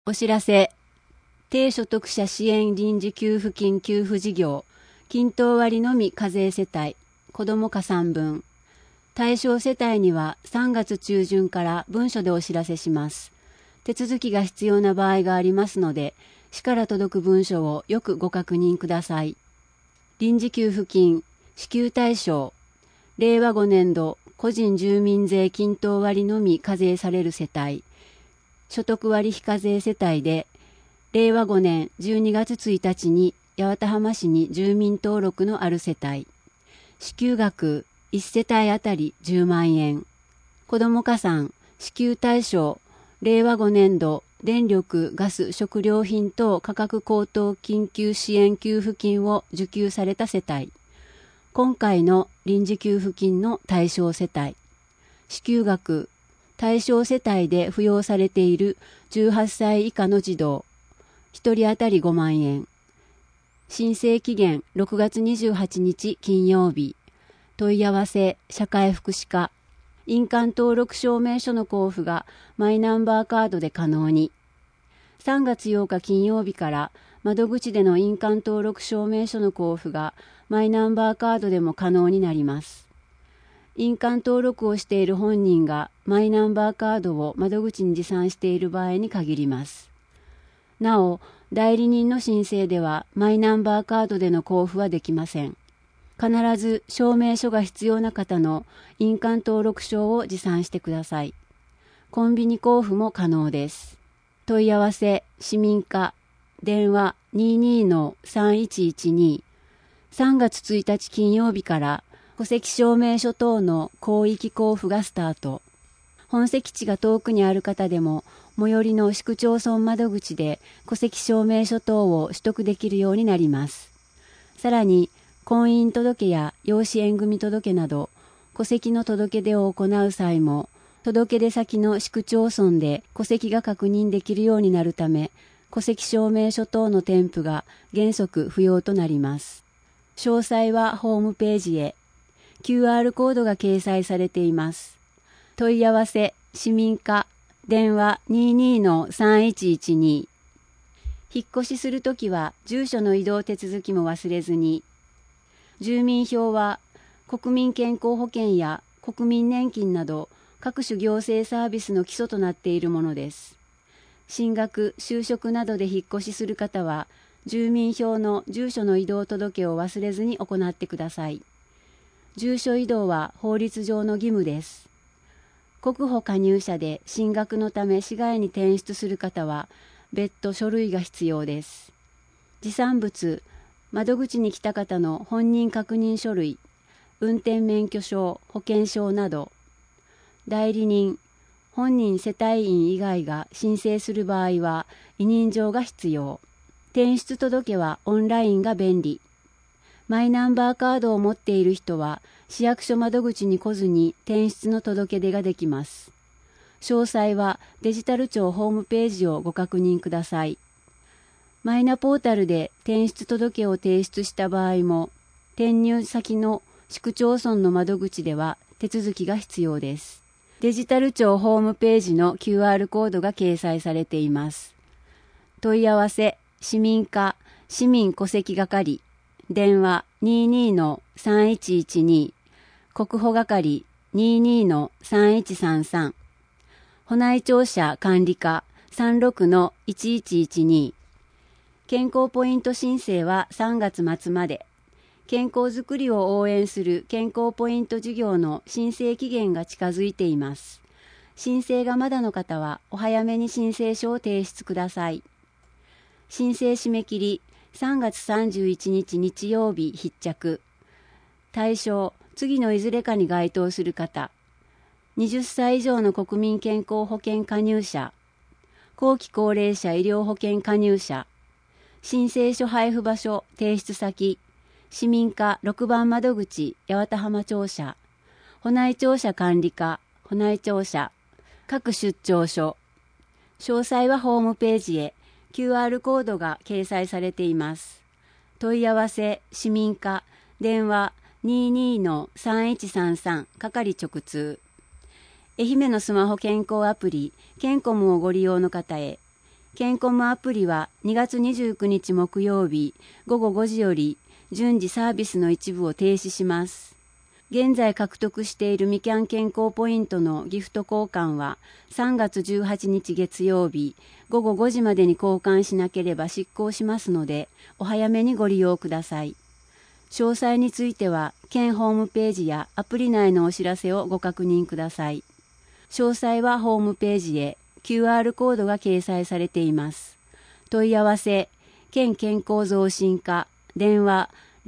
お知らせ。低所得者支援臨時給付金給付事業、均等割のみ課税世帯、子ども加算分。対象世帯には3月中旬から文書でお知らせします。手続きが必要な場合がありますので、市から届く文書をよくご確認ください。臨時給付金、支給対象、令和5年度個人住民税均等割のみ課税される世帯、所得割非課税世帯で、令和5年12月1日に八幡浜市に住民登録のある世帯、支給額1世帯あたり10万円、子ども加算、支給対象、令和5年度電力・ガス・食料品等価格高騰緊急支援給付金を受給された世帯、今回の臨時給付金の対象世帯、支給額、対象世帯で扶養されている18歳以下の児童、1人当たり5万円。申請期限6月28日金曜日。問い合わせ社会福祉課。印鑑登録証明書の交付がマイナンバーカードで可能に。3月8日金曜日から窓口での印鑑登録証明書の交付がマイナンバーカードでも可能になります。印鑑登録をしている本人がマイナンバーカードを窓口に持参している場合に限ります。なお、代理人の申請ではマイナンバーカードでの交付はできません。必ず証明書が必要な方の印鑑登録証を持参してください。コンビニ交付も可能です。問い合わせ市民課電話 22-3112 3月1日金曜日から戸籍証明書等の広域交付がスタート。本籍地が遠くにある方でも最寄りの市区町村窓口で戸籍証明書等を取得できるようになります。さらに婚姻届や養子縁組届など戸籍の届け出を行う際も届け出先の市区町村で戸籍が確認できるようになるため戸籍証明書等の添付が原則不要となります。詳細はホームページへ。QR コードが掲載されています。問い合わせ市民課電話 22-3112 引っ越しするときは住所の移動手続きも忘れずに。住民票は国民健康保険や国民年金など各種行政サービスの基礎となっているものです。進学・就職などで引っ越しする方は住民票の住所の移動届を忘れずに行ってください。住所移動は法律上の義務です。国保加入者で進学のため市外に転出する方は別途書類が必要です。持参物、窓口に来た方の本人確認書類、運転免許証、保険証など、代理人、本人世帯員以外が申請する場合は委任状が必要。転出届はオンラインが便利。マイナンバーカードを持っている人は市役所窓口に来ずに転出の届け出ができます。詳細はデジタル庁ホームページをご確認ください。マイナポータルで転出届を提出した場合も、転入先の市区町村の窓口では手続きが必要です。デジタル庁ホームページの QR コードが掲載されています。問い合わせ市民課市民戸籍係電話 22-3112 国保係 22-3133 保内庁舎管理課 36-1112 健康ポイント申請は3月末まで。健康づくりを応援する健康ポイント事業の申請期限が近づいています。申請がまだの方はお早めに申請書を提出ください。申請締め切り3月31日日曜日必着。対象、次のいずれかに該当する方。20歳以上の国民健康保険加入者。後期高齢者医療保険加入者。申請書配布場所、提出先。市民課6番窓口、八幡浜庁舎。保内庁舎管理課、保内庁舎。各出張所。詳細はホームページへ。QR コードが掲載されています。問い合わせ市民課電話 22-3133 係直通。愛媛のスマホ健康アプリケンコムをご利用の方へケンコムアプリは2月29日木曜日午後5時より順次サービスの一部を停止します。現在獲得しているみきゃん健康ポイントのギフト交換は3月18日月曜日午後5時までに交換しなければ失効しますので、お早めにご利用ください。詳細については県ホームページやアプリ内のお知らせをご確認ください。詳細はホームページへ QR コードが掲載されています。問い合わせ県健康増進課電話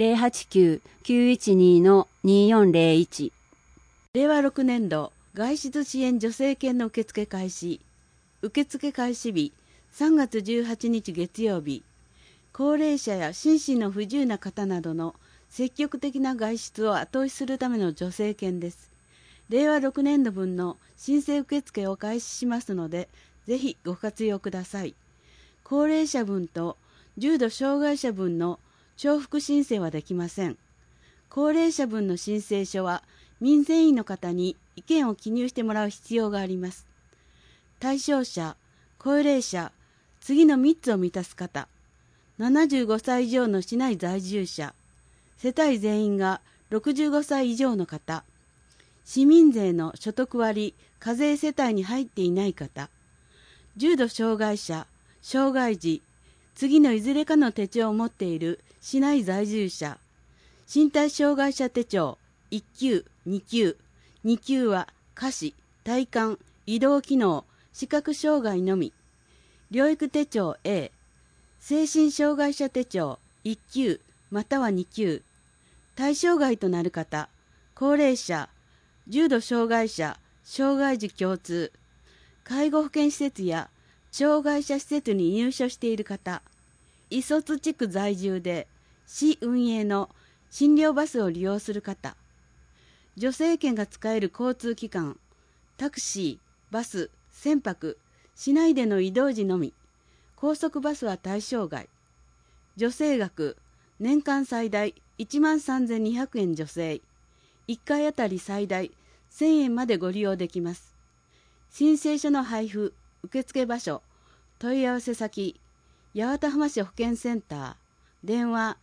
089-912-2401。 令和6年度外出支援助成金の受付開始。受付開始日3月18日月曜日。高齢者や心身の不自由な方などの積極的な外出を後押しするための助成金です。令和6年度分の申請受付を開始しますので、ぜひご活用ください。高齢者分と重度障害者分の重複申請はできません。高齢者分の申請書は民生委員の方に意見を記入してもらう必要があります。対象者、高齢者、次の3つを満たす方、75歳以上の市内在住者、世帯全員が65歳以上の方、市民税の所得割課税世帯に入っていない方、重度障害者、障害児、次のいずれかの手帳を持っている市内在住者、身体障害者手帳1級、2級、2級は下肢、体幹、移動機能、視覚障害のみ、療育手帳 A、精神障害者手帳1級または2級、対象外となる方、高齢者、重度障害者、障害児共通、介護保険施設や障害者施設に入所している方、磯津地区在住で市運営の診療バスを利用する方、助成券が使える交通機関、タクシー、バス、船舶、市内での移動時のみ、高速バスは対象外、助成額、年間最大13,200円助成、1回あたり最大1000円までご利用できます。申請書の配布、受付場所、問い合わせ先、八幡浜市保健センター、電話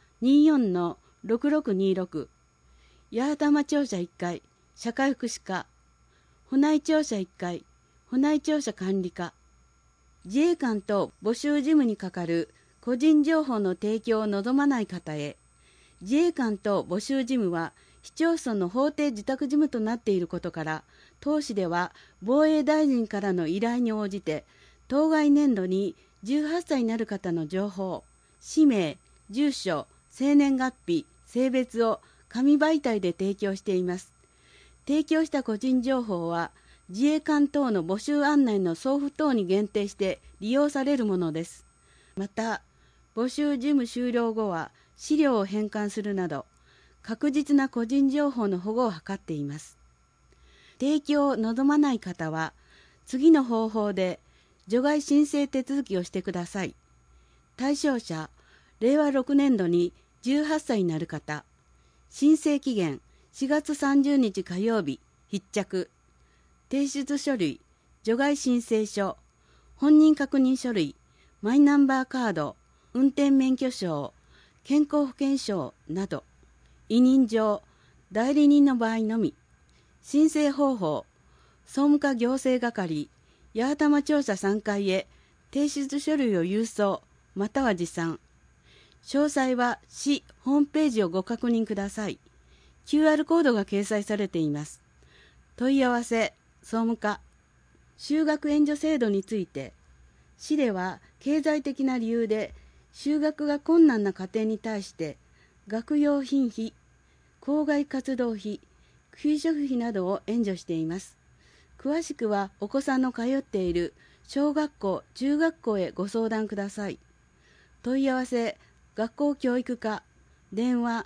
24-6626、八幡浜庁舎1階、社会福祉課、保内庁舎1階、保内庁舎管理課、自衛官と募集事務に係る個人情報の提供を望まない方へ、自衛官と募集事務は市町村の法定自宅事務となっていることから、当市では防衛大臣からの依頼に応じて、当該年度に18歳になる方の情報、氏名、住所、生年月日、性別を紙媒体で提供しています。提供した個人情報は、自衛官等の募集案内の送付等に限定して利用されるものです。また、募集事務終了後は資料を返還するなど、確実な個人情報の保護を図っています。提供を望まない方は、次の方法で除外申請手続きをしてください。対象者、令和6年度に18歳になる方、申請期限4月30日火曜日、必着。提出書類、除外申請書、本人確認書類、マイナンバーカード、運転免許証、健康保険証など、委任状、代理人の場合のみ。申請方法、総務課行政係、八幡浜庁舎3階へ提出書類を郵送、または持参。詳細は市ホームページをご確認ください。QR コードが掲載されています。問い合わせ、総務課。就学援助制度について、市では経済的な理由で就学が困難な家庭に対して学用品費、校外活動費、給食費などを援助しています。詳しくはお子さんの通っている小学校、中学校へご相談ください。問い合わせ、学校教育課、電話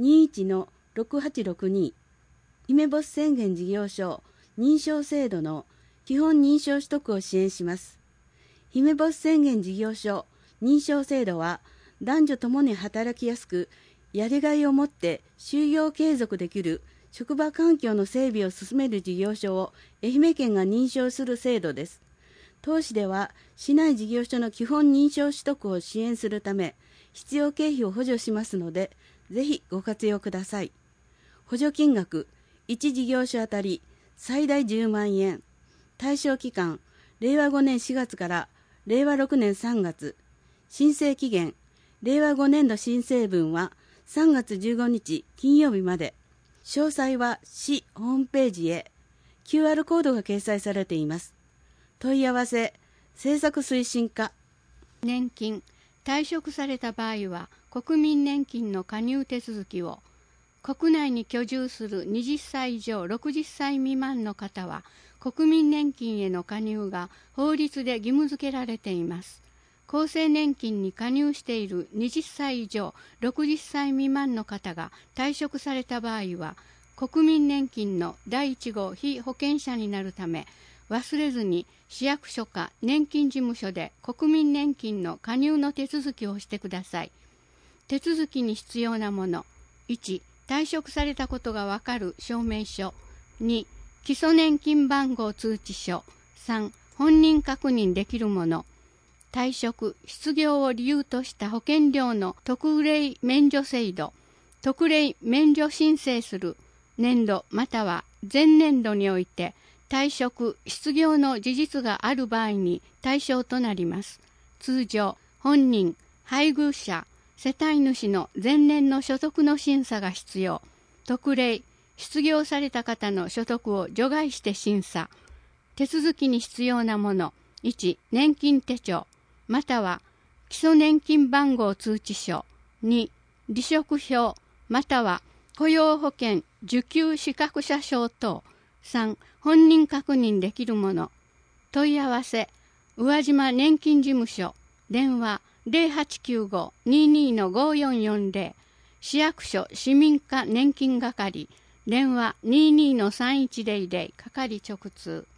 21-6862、姫ボス宣言事業所認証制度の基本認証取得を支援します。姫ボス宣言事業所認証制度は男女ともに働きやすく、やりがいを持って就業継続できる職場環境の整備を進める事業所を愛媛県が認証する制度です。 当市では市内事業所の基本認証取得を支援するため必要経費を補助しますので、ぜひご活用ください。補助金額1事業所あたり最大10万円。対象期間令和5年4月から令和6年3月。申請期限令和5年度申請分は3月15日金曜日まで。詳細は市ホームページへ QR コードが掲載されています。問い合わせ政策推進課。 年金退職された場合は国民年金の加入手続きを、国内に居住する20歳以上60歳未満の方は国民年金への加入が法律で義務付けられています。厚生年金に加入している20歳以上60歳未満の方が退職された場合は国民年金の第1号被保険者になるため、忘れずに市役所か年金事務所で国民年金の加入の手続きをしてください。手続きに必要なもの。1、退職されたことがわかる証明書。2、基礎年金番号通知書。3、本人確認できるもの。退職・失業を理由とした保険料の特例免除制度。特例免除申請する年度または前年度において退職・失業の事実がある場合に対象となります。通常、本人、配偶者、世帯主の前年の所得の審査が必要。特例、失業された方の所得を除外して審査。手続きに必要なもの。1、年金手帳、または基礎年金番号通知書。2、離職票、または雇用保険受給資格者証等。3、本人確認できるもの。問い合わせ、宇和島年金事務所、電話 0895-22-5440、市役所市民課年金係、電話 22-3100、係直通。